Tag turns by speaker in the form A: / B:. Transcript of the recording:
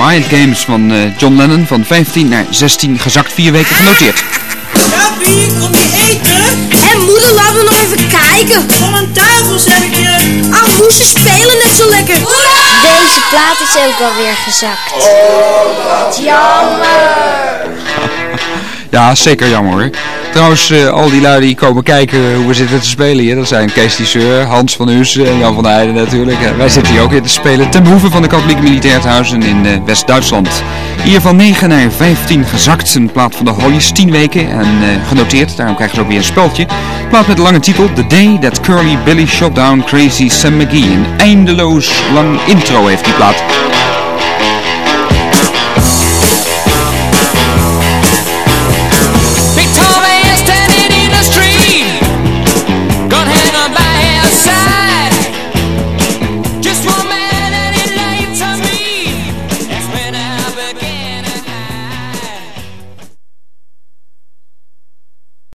A: Riot Games van John Lennon van 15 naar 16 gezakt, 4 weken genoteerd.
B: Jappie, kom je eten?
C: Hé moeder, laten we nog even kijken.
B: Kom aan tafel, zeg ik je.
C: Ah, moesten spelen net zo lekker.
D: Deze plaat is ook alweer gezakt.
E: Oh, wat jammer.
A: Ja, zeker jammer hoor. Trouwens, al die lui die komen kijken hoe we zitten te spelen hier, dat zijn Kees Tisseur, Hans van Hussen en Jan van Heijden natuurlijk. Wij zitten hier ook weer te spelen ten behoeve van de katholieke militairhuizen in West-Duitsland. Hier van 9 naar 15 gezakt, een plaat van de Hollies, 10 weken en genoteerd. Daarom krijgen ze ook weer een speldje. Een plaat met een lange titel, The Day That Curly Billy Shot Down Crazy Sam McGee. Een eindeloos lang intro heeft die plaat.